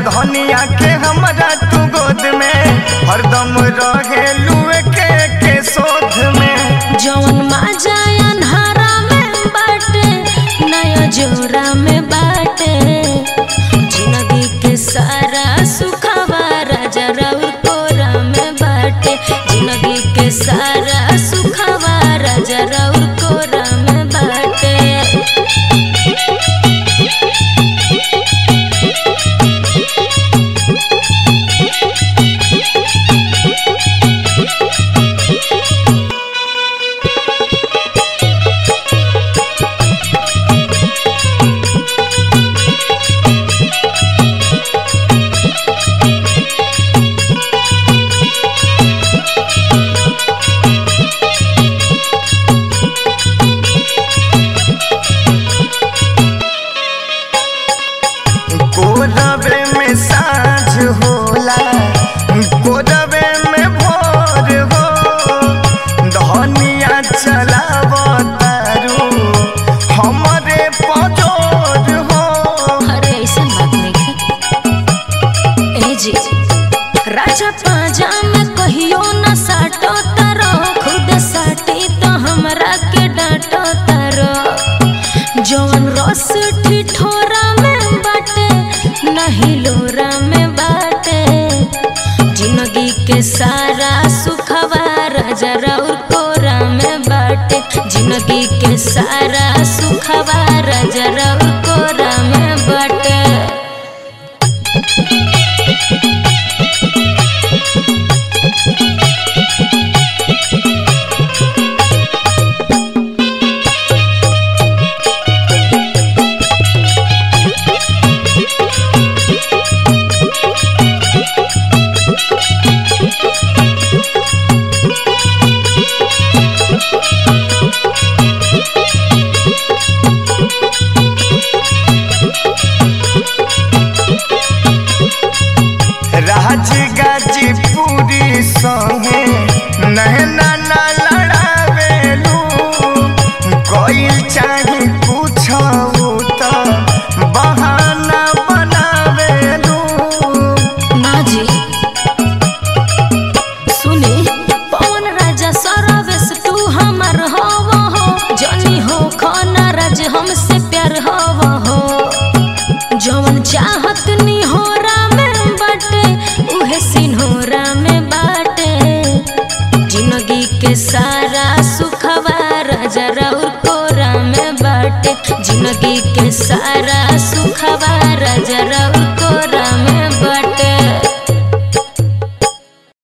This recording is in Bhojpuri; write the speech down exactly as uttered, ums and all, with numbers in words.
धनिया के हमरा तू गोद में हरदम रहे लुए के के शोध में। जौन माजा अन्हारा में बाटे नया जोरा में बाटे जिंदगी के सारा सुखवा राजा राउर कोरा में बाटे जिंदगी के सारा सुखवा राजा राउर कोरा में बाटे। कोरबे में साँझ होला कोरबे में भोर हो धनिया चलाव तारू हमरे पजोर हो। अरे ऐसा बात नहीं है ए जी राजा पाजा में कहियो न साटो तारो खुद साटी तो हमरा के डांटो तारो जौन रस ठिठोरा में बाटे नहीं लोरा में बाटे जिंदगी के सारा सुखवा राजा राउर कोरा में बाटे जिंदगी के सारा सुखवा राजा राउर कोरा में बाटे। राजगाजीपुरी संगे नहना ना लड़ावेलू कोइल चाही पूछू तो बहाना बनावेलू। ना जी सुनी पवन राजा सरवेश तू हमर होव हो जनी हो खाना राज हमसे प्यार होव हो जौन चाहत निहोरा में बाटे उहे सिन्होरा में बाटे जिंदगी के सारा सुखवा राजा राउर कोरा में बाटे जिंदगी के सारा सुखवा राजा राउर कोरा में